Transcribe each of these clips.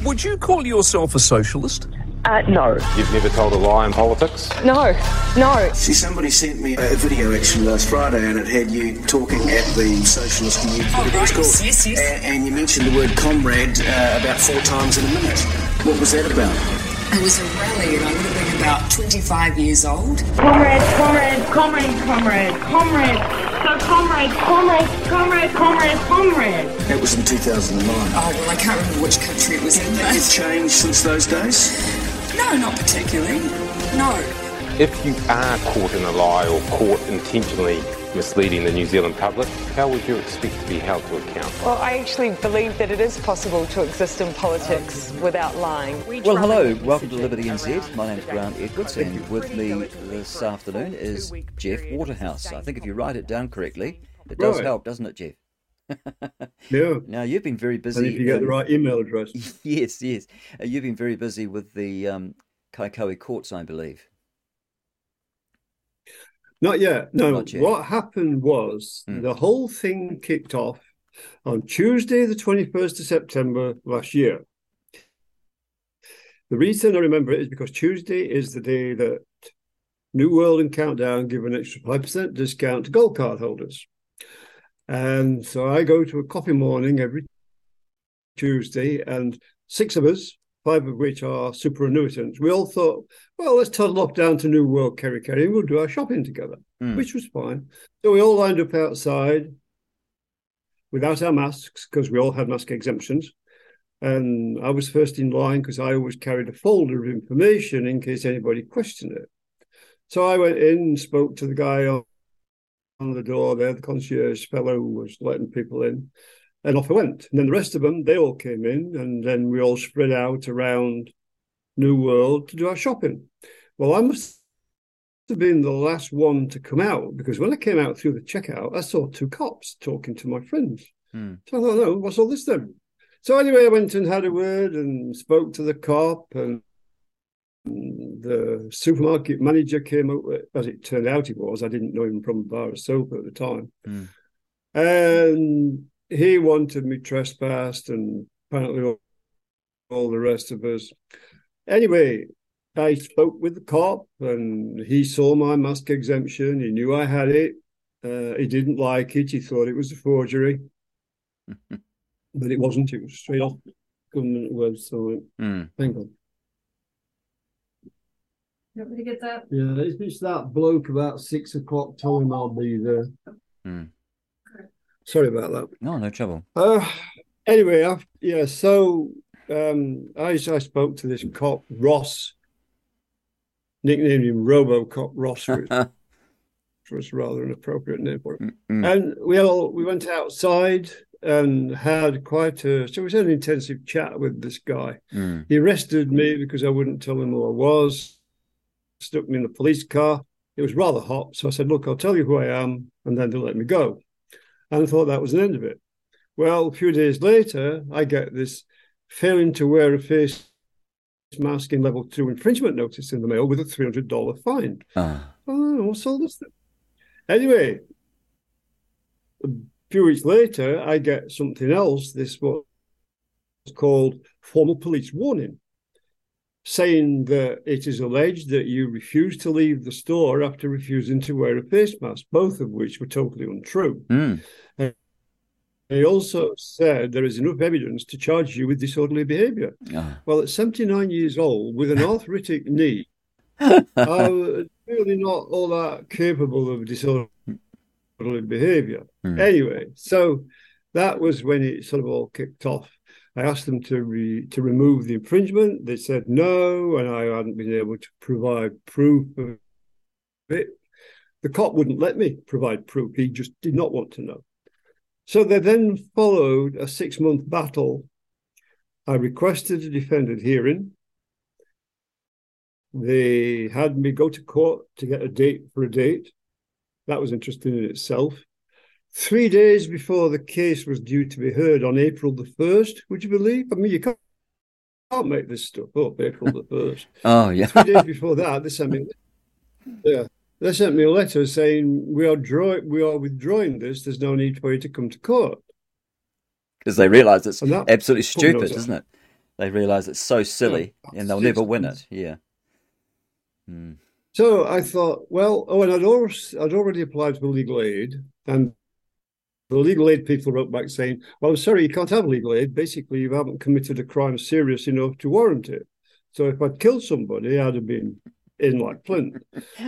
Would you call yourself a socialist? No. You've never told a lie in politics? No. See, somebody sent me a video actually last Friday, and it had you talking at the Socialist Youth. Yes. And you mentioned the word comrade about 4 times in a minute. What was that about? It was a rally, and I would have been about 25 years old. Comrade. So comrade. That was in 2009. Oh, well, I can't remember which country it was in. Has it changed since those days? No, not particularly. No. If you are caught in a lie or caught intentionally misleading the New Zealand public, how would you expect to be held to account? Well, I actually believe that it is possible to exist in politics without lying. Well, hello, welcome to Liberty NZ. My name's Grant Edwards, and with me this afternoon is Jeff Waterhouse. I think if you write it down correctly, it does help, doesn't it, Jeff? Yeah. Now, you've been very busy. And if you get the right email address. Yes. You've been very busy with the Kaikohe courts, I believe. Not yet. No, Not yet. What happened was the whole thing kicked off on Tuesday, the 21st of September last year. The reason I remember it is because Tuesday is the day that New World and Countdown give an extra 5% discount to gold card holders. And so I go to a coffee morning every Tuesday, and 6 of us, 5 of which are superannuitants, we all thought, well, let's toddle off down to New World Kerry and we'll do our shopping together, which was fine. So we all lined up outside without our masks, because we all had mask exemptions. And I was first in line because I always carried a folder of information in case anybody questioned it. So I went in and spoke to the guy on the door there, the concierge fellow who was letting people in, and off I went. And then the rest of them, they all came in, and then we all spread out around New World to do our shopping. Well, I must have been the last one to come out, because when I came out through the checkout, I saw 2 cops talking to my friends. So I thought, no, what's all this then? So anyway, I went and had a word and spoke to the cop, and the supermarket manager came up, as it turned out he was. I didn't know him from a bar of soap at the time. And he wanted me trespassed, and apparently all the rest of us. Anyway, I spoke with the cop, and he saw my mask exemption. He knew I had it. He didn't like it. He thought it was a forgery. But it wasn't. It was straight off government website. Hang on. You want me to get that? Yeah, it's that bloke about 6 o'clock told him I'll be there. Sorry about that. No trouble. Anyway, I spoke to this cop, Ross, nicknamed him RoboCop Ross, which was rather an appropriate name for him. And we went outside and had quite an intensive chat with this guy. He arrested me because I wouldn't tell him who I was, stuck me in the police car. It was rather hot, so I said, look, I'll tell you who I am, and then they'll let me go. And I thought that was the end of it. Well, a few days later, I get this failing to wear a face mask in level 2 infringement notice in the mail with a $300 fine. What's all this then? Anyway, a few weeks later, I get something else. This was called formal police warning, saying that it is alleged that you refused to leave the store after refusing to wear a face mask, both of which were totally untrue. He also said there is enough evidence to charge you with disorderly behaviour. Well, at 79 years old, with an arthritic knee, I'm really not all that capable of disorderly behaviour. Anyway, so that was when it sort of all kicked off. I asked them to remove the infringement. They said no, and I hadn't been able to provide proof of it. The cop wouldn't let me provide proof. He just did not want to know. So there then followed a 6-month battle. I requested a defendant hearing. They had me go to court to get a date for a date. That was interesting in itself. 3 days before the case was due to be heard on April the 1st, would you believe? I mean, you can't make this stuff up, April the 1st. Oh, yeah. 3 days before that, they sent me a letter saying, we are withdrawing this. There's no need for you to come to court. Because they realise it's absolutely stupid, isn't it? They realise it's so silly and they'll never win it. Yeah. Mm. So I thought, well, and I'd already applied for legal aid, and the legal aid people wrote back saying, well, I'm sorry, you can't have legal aid. Basically, you haven't committed a crime serious enough to warrant it. So if I'd killed somebody, I'd have been in like Flint.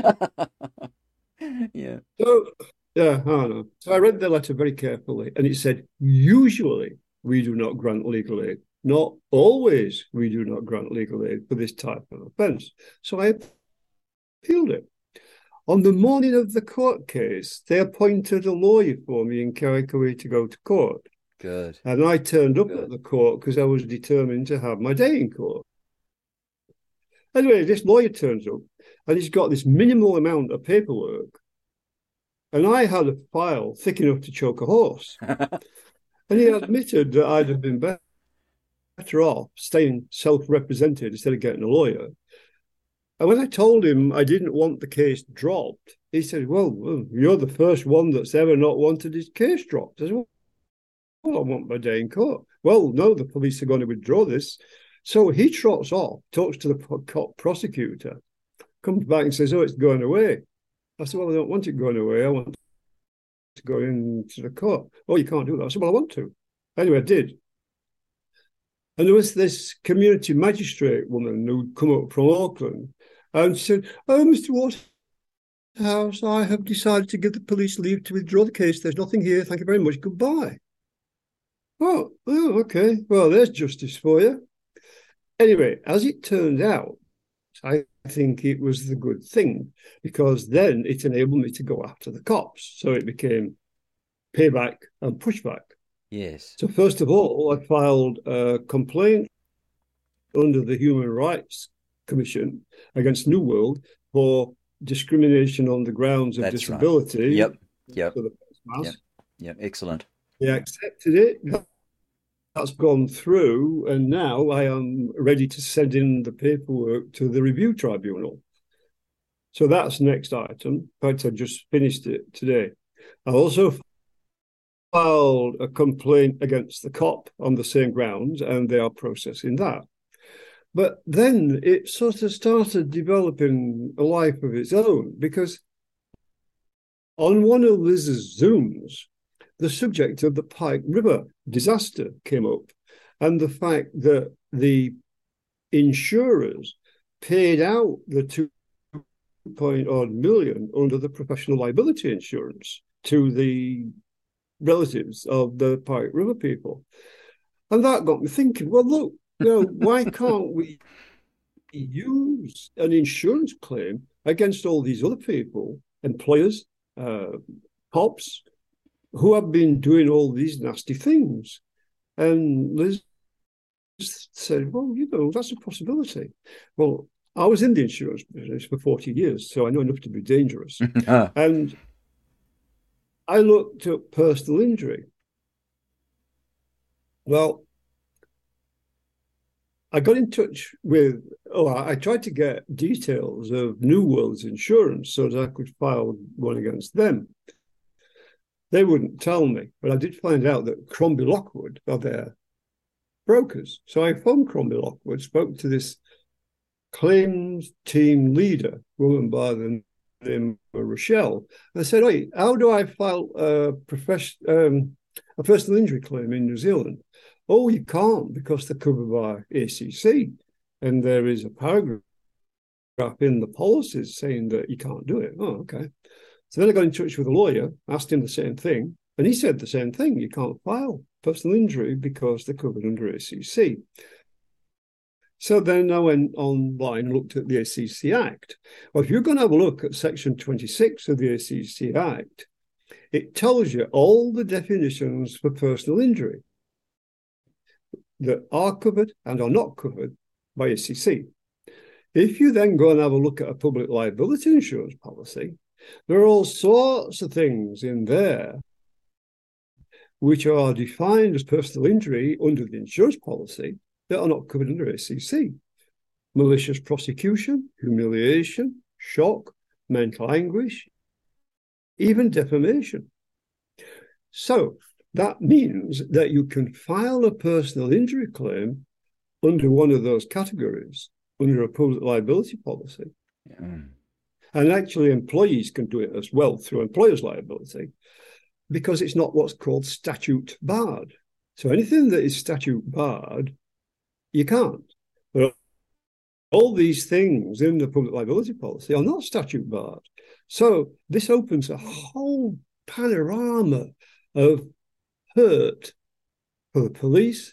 Yeah. So, yeah, I don't know. So I read the letter very carefully, and it said, usually we do not grant legal aid. Not always we do not grant legal aid for this type of offence. So I appealed it. On the morning of the court case, they appointed a lawyer for me in Carrickaway to go to court. Good. And I turned up at the court because I was determined to have my day in court. Anyway, this lawyer turns up and he's got this minimal amount of paperwork. And I had a file thick enough to choke a horse. And he admitted that I'd have been better off staying self-represented instead of getting a lawyer. And when I told him I didn't want the case dropped, he said, well, you're the first one that's ever not wanted his case dropped. I said, well, I want my day in court. Well, no, the police are going to withdraw this. So he trots off, talks to the prosecutor, comes back and says, oh, it's going away. I said, well, I don't want it going away. I want to go into the court. Oh, you can't do that. I said, well, I want to. Anyway, I did. And there was this community magistrate woman who'd come up from Auckland and said, oh, Mr. Waterhouse, I have decided to give the police leave to withdraw the case. There's nothing here. Thank you very much. Goodbye. Oh, okay. Well, there's justice for you. Anyway, as it turned out, I think it was the good thing, because then it enabled me to go after the cops. So it became payback and pushback. Yes. So first of all, I filed a complaint under the Human Rights Commission against New World for discrimination on the grounds of That's disability. Right. Yep. For the face mask. Yep. Excellent. They accepted it. That's gone through, and now I am ready to send in the paperwork to the review tribunal. So that's next item. In fact, I just finished it today. I also filed a complaint against the cop on the same grounds, and they are processing that. But then it sort of started developing a life of its own, because on one of Liz's Zooms, the subject of the Pike River disaster came up, and the fact that the insurers paid out the 2-odd million under the professional liability insurance to the relatives of the Pike River people. And that got me thinking, well, look, why can't we use an insurance claim against all these other people, employers, cops, who have been doing all these nasty things? And Liz said, well, that's a possibility. Well, I was in the insurance business for 40 years, so I know enough to be dangerous. And I looked at personal injury. Well, I got in touch with, I tried to get details of New World's insurance so that I could file one against them. They wouldn't tell me, but I did find out that Crombie Lockwood are their brokers. So I phoned Crombie Lockwood, spoke to this claims team leader, woman by the name of Rochelle. I said, hey, how do I file a personal injury claim in New Zealand? Oh, you can't, because they're covered by ACC. And there is a paragraph in the policies saying that you can't do it. Oh, okay. So then I got in touch with a lawyer, asked him the same thing, and he said the same thing. You can't file personal injury because they're covered under ACC. So then I went online and looked at the ACC Act. Well, if you're going to have a look at Section 26 of the ACC Act, it tells you all the definitions for personal injury that are covered and are not covered by ACC. If you then go and have a look at a public liability insurance policy, there are all sorts of things in there which are defined as personal injury under the insurance policy that are not covered under ACC. Malicious prosecution, humiliation, shock, mental anguish, even defamation. So that means that you can file a personal injury claim under one of those categories, under a public liability policy. And actually, employees can do it as well through employers' liability, because it's not what's called statute barred. So anything that is statute barred, you can't. But all these things in the public liability policy are not statute barred. So this opens a whole panorama of hurt for the police,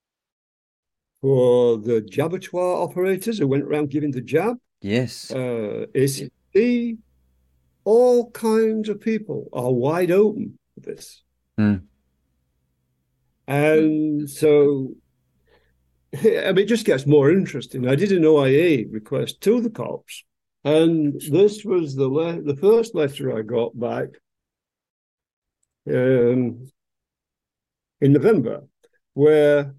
for the abattoir operators who went around giving the jab. Yes. ACC, all kinds of people are wide open for this. And so, I mean, it just gets more interesting. I did an OIA request to the cops, and this was the first letter I got back in November, where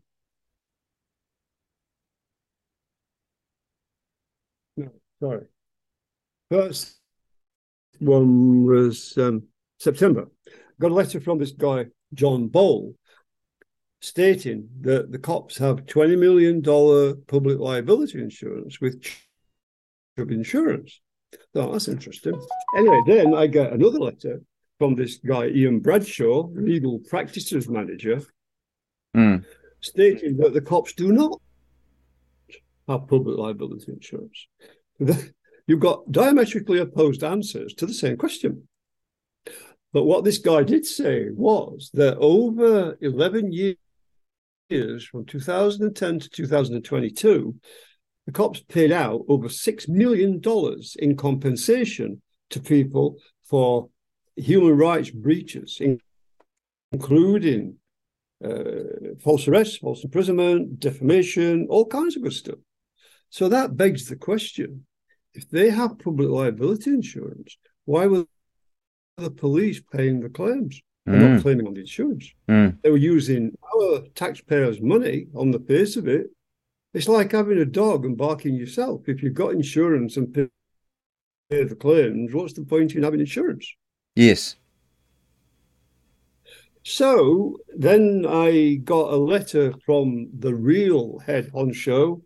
first one was September. Got a letter from this guy, John Ball, stating that the cops have $20 million public liability insurance with Chubb Insurance. Oh, that's interesting. Anyway, then I get another letter from this guy, Ian Bradshaw, legal practices manager, stating that the cops do not have public liability insurance. You've got diametrically opposed answers to the same question. But what this guy did say was that over 11 years, from 2010 to 2022, the cops paid out over $6 million in compensation to people for human rights breaches, including false arrest, false imprisonment, defamation, all kinds of good stuff. So that begs the question, if they have public liability insurance, why were the police paying the claims? They're not claiming on the insurance. They were using our taxpayers' money on the face of it. It's like having a dog and barking yourself. If you've got insurance and pay the claims, what's the point in having insurance? Yes. So then I got a letter from the real head honcho,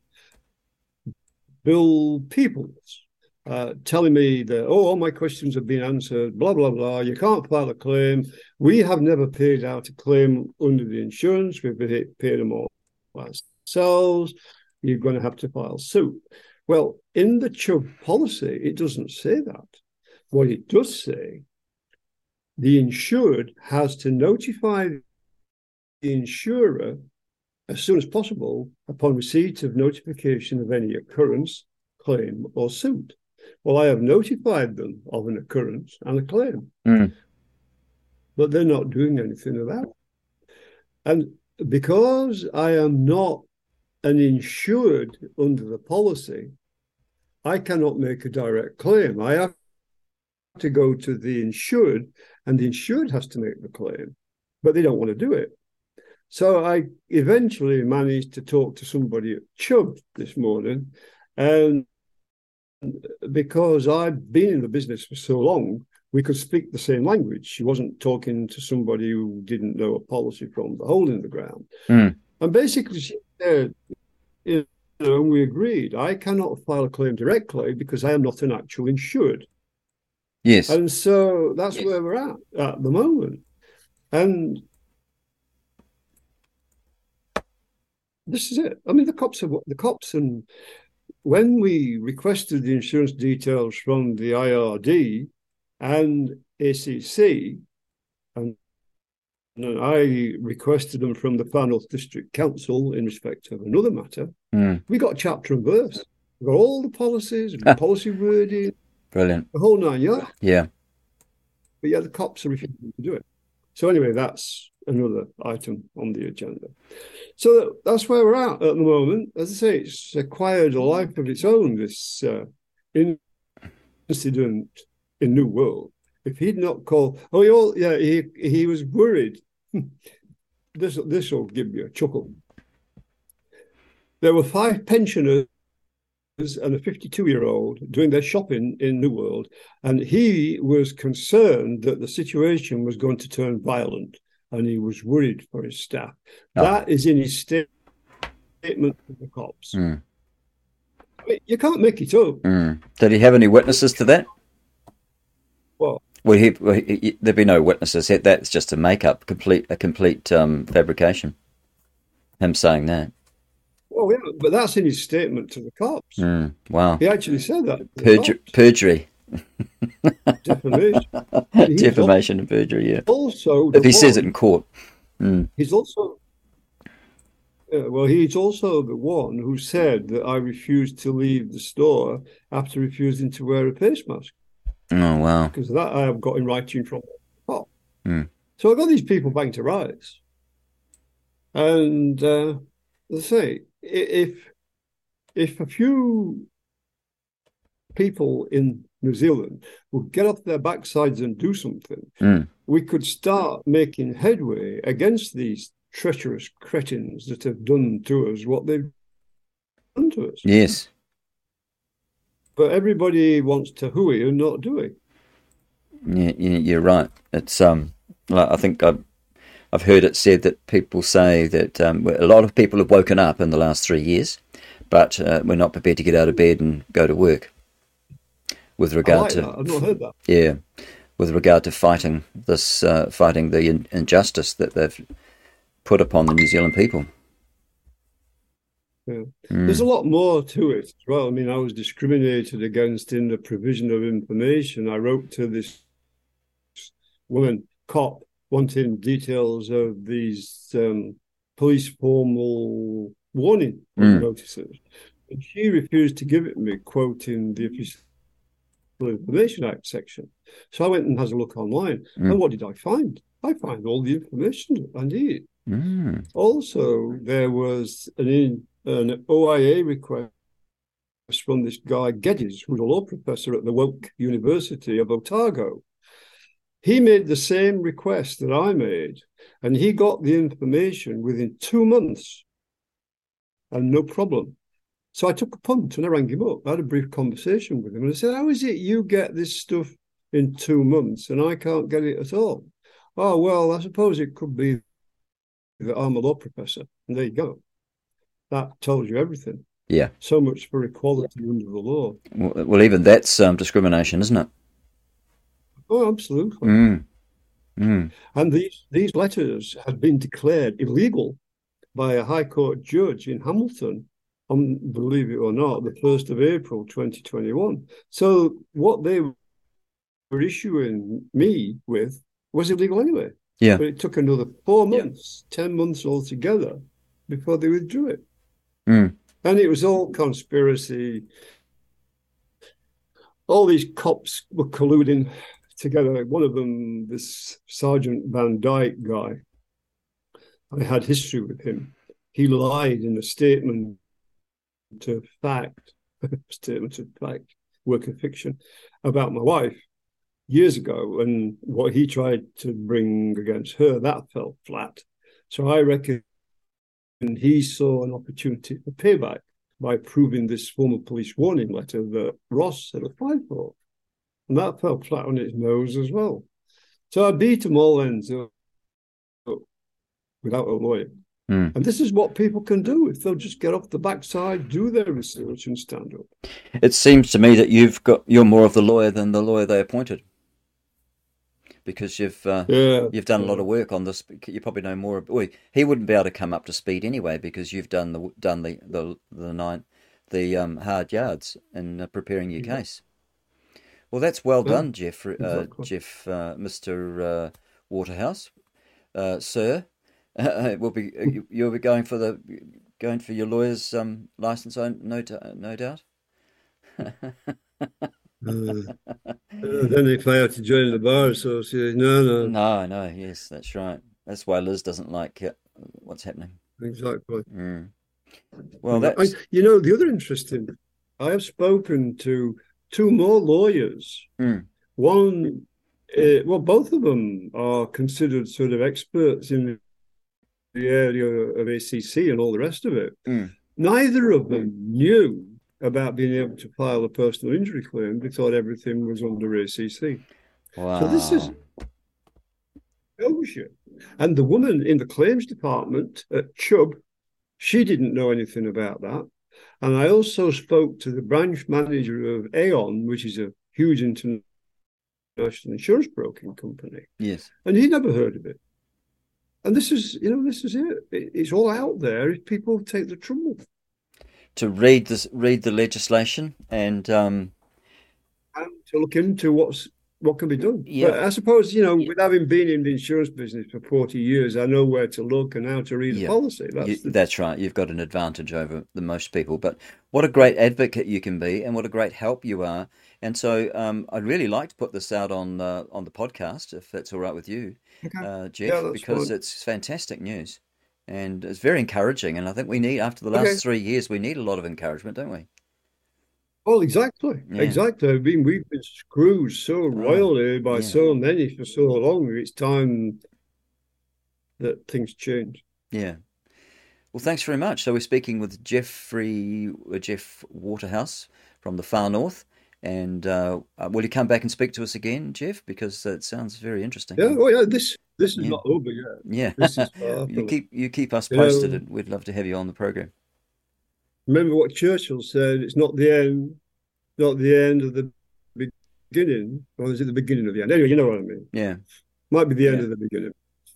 Bill Peoples, telling me that, all my questions have been answered, blah, blah, blah. You can't file a claim. We have never paid out a claim under the insurance. We've paid them all ourselves. You're going to have to file suit. Well, in the Chubb policy, it doesn't say that. What it does say, the insured has to notify the insurer as soon as possible upon receipt of notification of any occurrence, claim, or suit. Well, I have notified them of an occurrence and a claim, but they're not doing anything about it. And because I am not an insured under the policy, I cannot make a direct claim. I have to go to the insured, and the insured has to make the claim, but they don't want to do it. So I eventually managed to talk to somebody at Chubb this morning, and because I've been in the business for so long, we could speak the same language. She wasn't talking to somebody who didn't know a policy from the hole in the ground. And basically she said, we agreed, I cannot file a claim directly because I am not an actual insured. Yes. And so that's where we're at the moment. And this is it. I mean, the cops, and when we requested the insurance details from the IRD and ACC, and I requested them from the Far North District Council in respect of another matter, we got chapter and verse. We got all the policies, policy wording, brilliant, the whole nine yards. Yeah. But yeah, the cops are refusing to do it. So anyway, that's another item on the agenda. So that's where we're at the moment. As I say, it's acquired a life of its own, this incident in New World. If he'd not called, he was worried. This will give you a chuckle. There were 5 pensioners and a 52-year-old doing their shopping in New World, and he was concerned that the situation was going to turn violent, and he was worried for his staff. That is in his statement to the cops. Mm. I mean, you can't make it up. Mm. Did he have any witnesses to that? Well, there'd be no witnesses. That's just a make-up, a complete fabrication. Him saying that. Well, yeah, but that's in his statement to the cops. Mm. Wow. He actually said that. Perjury. Defamation. Defamation and perjury, yeah. Also, if he says it in court. Mm. He's also... he's also the one who said that I refused to leave the store after refusing to wear a face mask. Oh, wow. Because that I have got in writing from the cop. Mm. So I've got these people banged to rights. And let's say, if a few people in New Zealand would get off their backsides and do something, we could start making headway against these treacherous cretins that have done to us what they've done to us. Yes. But everybody wants to hooey and not do it. Yeah, you're right. It's I think I've heard it said that people say that a lot of people have woken up in the last 3 years, but we're not prepared to get out of bed and go to work. With regard to, I've not heard that. Yeah, with regard to fighting the injustice that they've put upon the New Zealand people. Yeah. There's a lot more to it as well. I mean, I was discriminated against in the provision of information. I wrote to this woman, cop, wanting details of these police formal warning notices. And she refused to give it me, quoting the Official Information Act section. So I went and had a look online. And what did I find? I find all the information I need. Also, there was an OIA request from this guy, Geddes, who's a law professor at the Woke University of Otago. He made the same request that I made, and he got the information within 2 months, and no problem. So I took a punt and I rang him up. I had a brief conversation with him, and I said, how is it you get this stuff in 2 months and I can't get it at all? Oh, well, I suppose it could be that I'm a law professor. And there you go. That tells you everything. Yeah. So much for equality under the law. Well, even that's discrimination, isn't it? Oh, absolutely. And these letters had been declared illegal by a High Court judge in Hamilton on, believe it or not, the 1st of April 2021. So what they were issuing me with was illegal anyway. Yeah. But it took another 4 months, 10 months altogether before they withdrew it. And it was all conspiracy. All these cops were colluding together. One of them, this Sergeant Van Dyke guy, I had history with him. He lied in a statement of fact, work of fiction, about my wife years ago, and what he tried to bring against her, that fell flat. So I reckon he saw an opportunity for payback by proving this formal police warning letter that Ross had applied for. And that fell flat on its nose as well. So I beat them all ends up without a lawyer. And this is what people can do if they'll just get off the backside, do their research and stand up. It seems to me that you're more of the lawyer than the lawyer they appointed. Because you've done a lot of work on this. You probably know more. Well, he wouldn't be able to come up to speed anyway because you've done the hard yards in preparing your case. Well, that's well done, Jeff. Exactly. Mr. Waterhouse, sir. You'll be going for your lawyer's license, no doubt. Then if I have to join the bar association, no. Yes, that's right. That's why Liz doesn't like what's happening. Exactly. Well, that's the other interesting. I have spoken to 2 more lawyers. One, both of them are considered sort of experts in the area of ACC and all the rest of it. Neither of them knew about being able to file a personal injury claim. They thought everything was under ACC. Wow. So this is bullshit. And the woman in the claims department at Chubb, She didn't know anything about that. And I also spoke to the branch manager of Aon, which is a huge international insurance broking company. Yes. And he never heard of it. And this is it. It's all out there if people take the trouble to read the legislation and to look into what can be done. Yeah. But I suppose, with having been in the insurance business for 40 years, I know where to look and how to read a policy. That's right. You've got an advantage over the most people. But what a great advocate you can be, and what a great help you are. And so I'd really like to put this out on the podcast, if that's all right with you, Jeff, because it's fantastic news. And it's very encouraging. And I think we need, after the last 3 years, we need a lot of encouragement, don't we? Well, exactly. Yeah. Exactly. We've been screwed so royally by so many for so long. It's time that things change. Yeah. Well, thanks very much. So we're speaking with Jeff Waterhouse from the far north. And will you come back and speak to us again, Jeff? Because it sounds very interesting. Yeah. Oh, yeah. This is not over yet. Yeah. This is you keep us posted, and we'd love to have you on the program. Remember what Churchill said, it's not the end of the beginning, or is it the beginning of the end? Anyway, you know what I mean. Yeah. Might be the end of the beginning.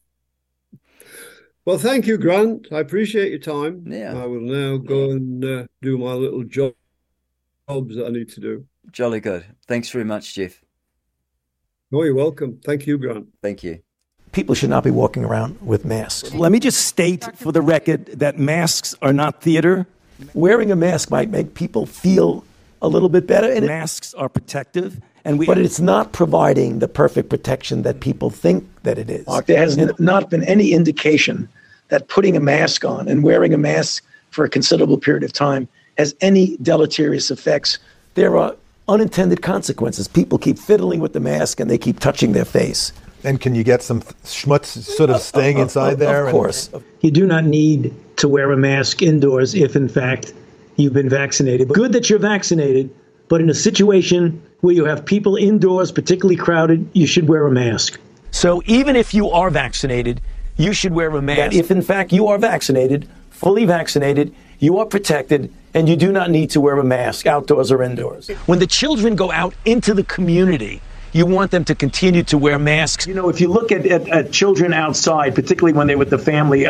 Well, thank you, Grant. I appreciate your time. Yeah. I will now go and do my little jobs that I need to do. Jolly good. Thanks very much, Jeff. Oh, you're welcome. Thank you, Grant. Thank you. People should not be walking around with masks. Let me just state for the record that masks are not theater. Wearing a mask might make people feel a little bit better. And masks are protective. But it's not providing the perfect protection that people think that it is. There has not been any indication that putting a mask on and wearing a mask for a considerable period of time has any deleterious effects. There are unintended consequences. People keep fiddling with the mask and they keep touching their face. And can you get some schmutz sort of staying inside there? Of course. You do not need to wear a mask indoors if, in fact, you've been vaccinated. Good that you're vaccinated, but in a situation where you have people indoors, particularly crowded, you should wear a mask. So even if you are vaccinated, you should wear a mask. That if, in fact, you are vaccinated, fully vaccinated, you are protected, and you do not need to wear a mask outdoors or indoors. When the children go out into the community, you want them to continue to wear masks. If you look at children outside, particularly when they're with the family,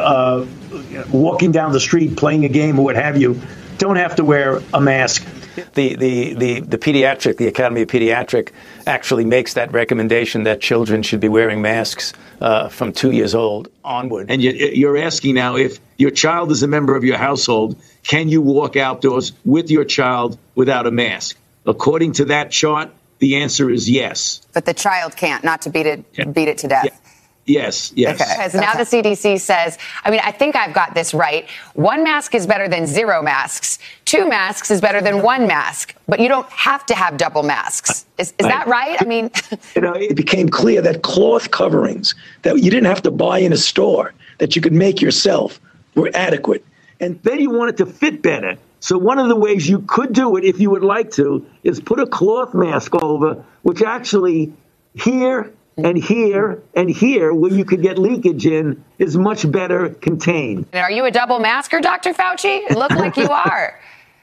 walking down the street, playing a game or what have you, don't have to wear a mask. The Academy of Pediatric actually makes that recommendation that children should be wearing masks from 2 years old onward. And you're asking now, if your child is a member of your household, can you walk outdoors with your child without a mask? According to that chart, the answer is yes. But the child can't, not to beat it to death. Yeah. Yes. Okay. Because now the CDC says, I think I've got this right. 1 mask is better than 0 masks. 2 masks is better than 1 mask. But you don't have to have double masks. Is that right? It became clear that cloth coverings that you didn't have to buy in a store, that you could make yourself, were adequate. And then you want it to fit better. So one of the ways you could do it, if you would like to, is put a cloth mask over, which actually here and here and here, where you could get leakage is much better contained. And are you a double masker, Dr. Fauci? It looked like you are.